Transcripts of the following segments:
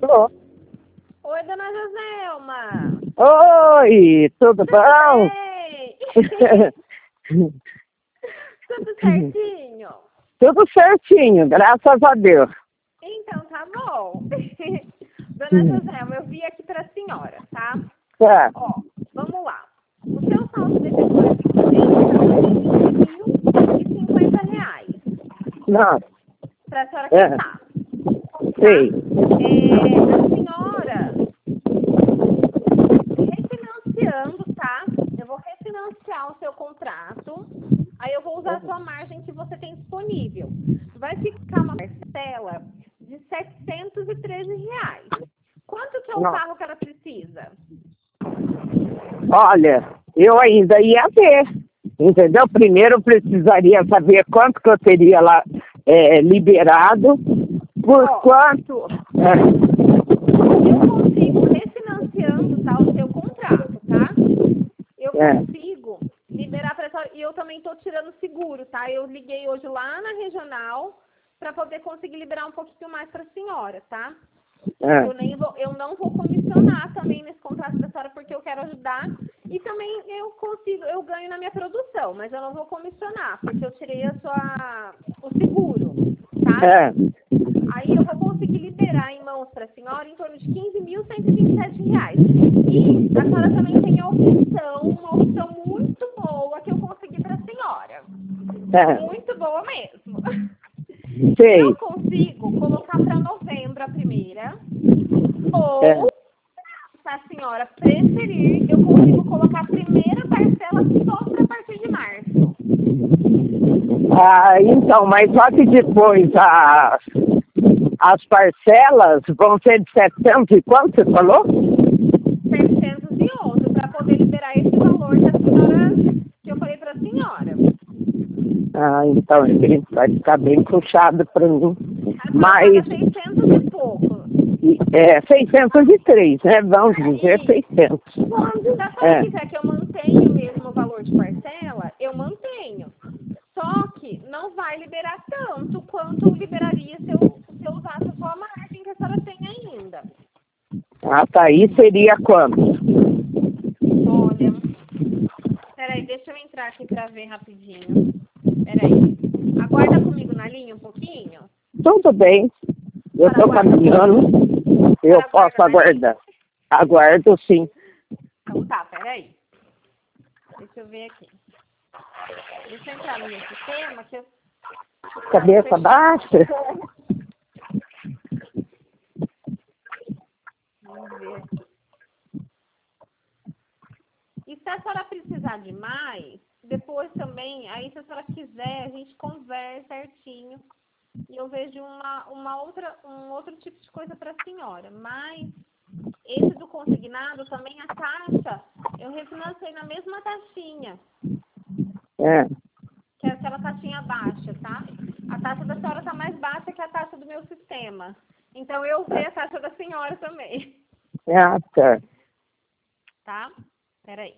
Alô? Oi, dona Joselma. Oi, tudo bom? Bem? Tudo certinho? Tudo certinho, graças a Deus. Então, tá bom. Dona Joselma, eu vi aqui pra senhora, tá? Tá. Ó, vamos lá. O seu saldo devedor aqui pra R$ 20.050. Nossa, Pra senhora quitar. Tá? sei. A senhora refinanciando, tá? Eu vou refinanciar o seu contrato. Aí eu vou usar a sua margem que você tem disponível. Vai ficar uma parcela de R$ 713. Quanto que é o Nossa. carro que ela precisa? Olha, eu ainda ia ver, entendeu? Primeiro eu precisaria saber quanto que eu teria lá liberado, por quanto... Eu consigo refinanciando, tá, o seu contrato, tá? Eu consigo liberar para e eu também estou tirando seguro, tá? Eu liguei hoje lá na regional para poder conseguir liberar um pouquinho mais para a senhora, tá? Eu não vou comissionar também nesse contrato da senhora porque eu quero ajudar e também eu ganho na minha produção, mas eu não vou comissionar porque eu tirei o seguro, tá? Aí eu vou conseguir liberar em mãos para a senhora em torno de R$ 15.127. E a senhora também tem uma opção muito boa que eu consegui para a senhora. Muito boa mesmo. Sei. Eu consigo colocar para novembro a primeira, ou, se a senhora preferir, eu consigo colocar a primeira parcela só para a partir de março. Então, mas só que depois as parcelas vão ser de 700 e quanto você falou? 711, para poder liberar esse valor da senhora, que eu falei para a senhora. Então vai ficar bem puxado para mim. Mas 600 e pouco. 603, né? Vamos dizer 600. Se a senhora quiser que eu mantenha o mesmo valor de parcela, eu mantenho. Só que não vai liberar tanto quanto liberaria se eu usasse a sua margem que a senhora tem ainda. Tá. Aí seria quanto? Olha, peraí, deixa eu entrar aqui pra ver rapidinho. Peraí. Aguarda comigo na linha um pouquinho. Tudo bem. Eu estou caminhando. Eu posso aguardar. Aguardo, sim. Então tá, peraí. Deixa eu ver aqui. Deixa eu entrar no meu sistema que eu... Cabeça baixa? Vamos ver aqui. E se a senhora precisar de mais, depois também, aí se a senhora quiser, a gente conversa certinho e eu vejo um outro tipo de coisa para a senhora. Mas esse do consignado também, a taxa, eu refinancei na mesma taxinha. Que é aquela taxinha baixa, tá? A taxa da senhora tá mais baixa que a taxa do meu sistema. Então eu sei a taxa da senhora também. Tá. Tá? Peraí.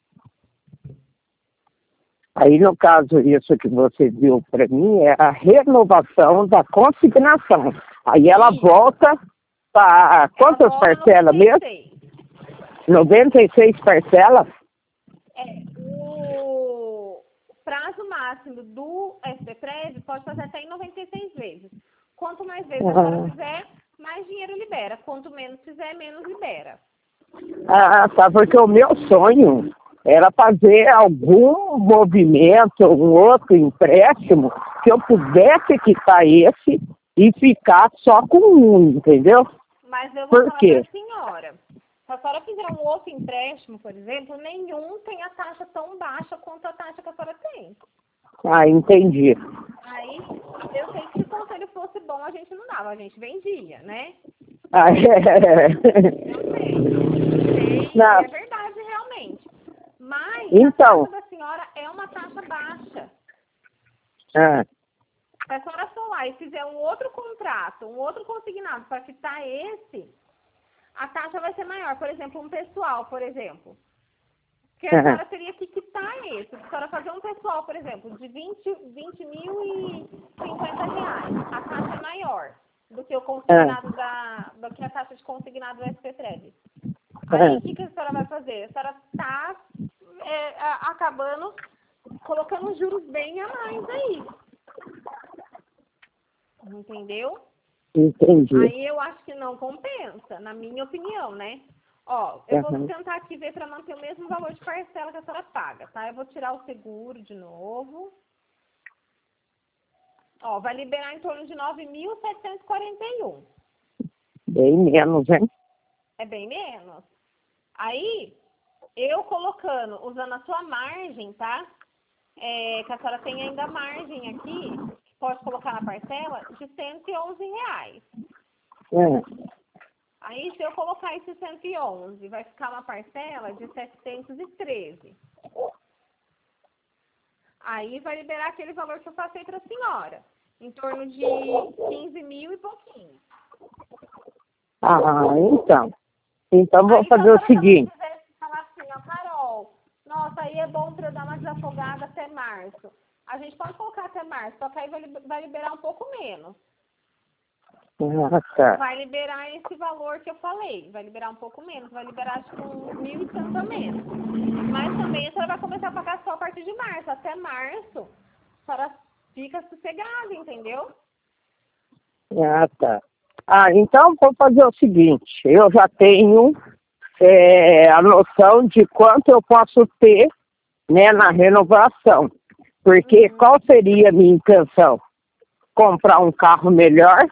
Aí, no caso, isso que você viu para mim é a renovação da consignação. Aí ela volta para quantas parcelas mesmo? 96 parcelas? O prazo máximo do SPPREV pode fazer até em 96 vezes. Quanto mais vezes a senhora fizer, mais dinheiro libera. Quanto menos fizer, menos libera. Tá, porque o meu sonho era fazer algum movimento, um outro empréstimo, que eu pudesse quitar esse e ficar só com um, entendeu? Mas eu vou falar para a senhora. Se a senhora fizer um outro empréstimo, por exemplo, nenhum tem a taxa tão baixa quanto a taxa que a senhora tem. Entendi. Aí, eu sei que se o conselho fosse bom, a gente não dava, a gente vendia, né? Eu sei, é verdade, realmente. Mas então, a taxa da senhora é uma taxa baixa. Se a senhora for lá e fizer um outro contrato, um outro consignado para quitar esse, a taxa vai ser maior. Por exemplo, um pessoal, por exemplo. Que a senhora teria que quitar esse. Se a senhora fazer um pessoal, por exemplo, de R$ 20.050, a taxa é maior do que o consignado do que a taxa de consignado do SP-Trevi. Aí, o que a senhora vai fazer? A senhora está acabando colocando juros bem a mais aí. Entendeu? Entendi. Aí eu acho que não compensa, na minha opinião, né? Ó, eu vou tentar aqui ver para manter o mesmo valor de parcela que a senhora paga, tá? Eu vou tirar o seguro de novo. Ó, vai liberar em torno de 9.741. Bem menos, hein? É bem menos. Aí, eu colocando, usando a sua margem, tá? Que a senhora tem ainda margem aqui, pode colocar na parcela, de R$111. Aí, se eu colocar esse 111, vai ficar uma parcela de 713. Aí, vai liberar aquele valor que eu passei para a senhora, em torno de 15 mil e pouquinho. Então. Então, vou fazer o seguinte. Se quiser falar assim, ó, Carol, nossa, aí é bom para eu dar uma desafogada até março. A gente pode colocar até março, só que aí vai liberar um pouco menos. Tá. Vai liberar esse valor que eu falei. Vai liberar um pouco menos. Vai liberar, acho que uns 1.000 e tanto a menos. Mas também a senhora vai começar a pagar só a partir de março. Até março, a senhora fica sossegada, entendeu? Tá. Então vou fazer o seguinte. Eu já tenho a noção de quanto eu posso ter, né, na renovação. Porque qual seria a minha intenção? Comprar um carro melhor.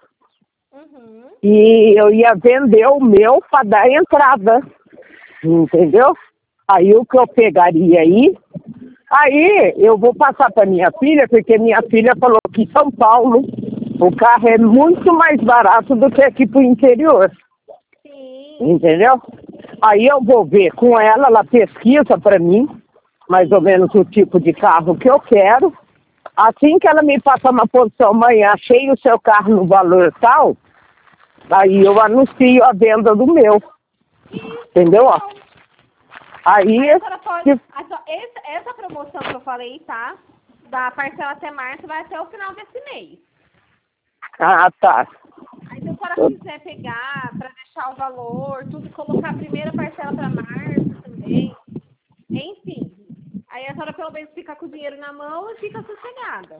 E eu ia vender o meu para dar entrada, entendeu? Aí o que eu pegaria aí eu vou passar para minha filha, porque minha filha falou que em São Paulo o carro é muito mais barato do que aqui pro interior. Sim. Entendeu? Aí eu vou ver com ela pesquisa para mim, mais ou menos o tipo de carro que eu quero. Assim que ela me passar uma posição, mãe, achei o seu carro no valor tal, aí eu anuncio a venda do meu. Entendeu? Aí essa promoção que eu falei, tá? Da parcela até março vai até o final desse mês. Tá. Aí se a senhora quiser pegar para deixar o valor, tudo, colocar a primeira parcela para março também. Enfim. Aí a senhora pelo menos fica com o dinheiro na mão e fica sossegada.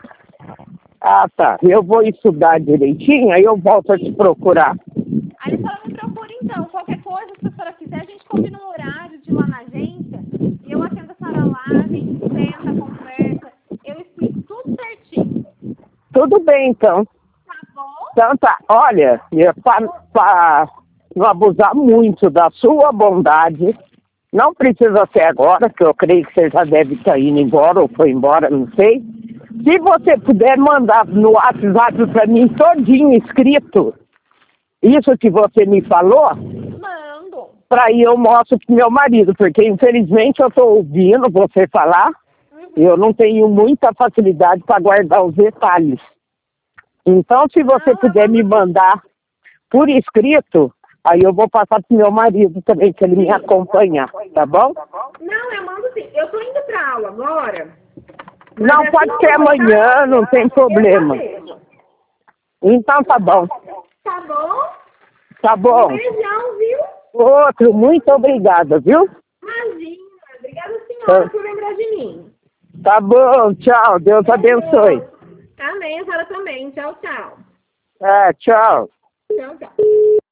Tá. Eu vou estudar direitinho, aí eu volto a te procurar. Aí a senhora me procura então. Qualquer coisa, se a senhora quiser, a gente combina um horário de ir lá na agência. E eu atendo a senhora lá, a gente senta, conversa. Eu explico tudo certinho. Tudo bem, então. Tá bom? Então tá. Olha, para não abusar muito da sua bondade, não precisa ser agora, que eu creio que você já deve estar indo embora ou foi embora, não sei. Se você puder mandar no WhatsApp para mim todinho escrito, isso que você me falou, mando. Para aí eu mostro pro meu marido, porque infelizmente eu estou ouvindo você falar, e eu não tenho muita facilidade para guardar os detalhes. Então, se você puder me mandar por escrito, aí eu vou passar pro meu marido também, que ele me acompanhar, tá bom? Não, eu mando sim. Eu tô indo pra aula agora. Não, pode ser amanhã, não tem problema. Então tá bom. Tá bom? Tá bom. Um beijão, viu? Outro, muito obrigada, viu? Imagina. Obrigada, senhora, por lembrar de mim. Tá bom, tchau. Deus abençoe. Amém, a senhora também. Tchau, tchau. Tchau. Tchau, tchau.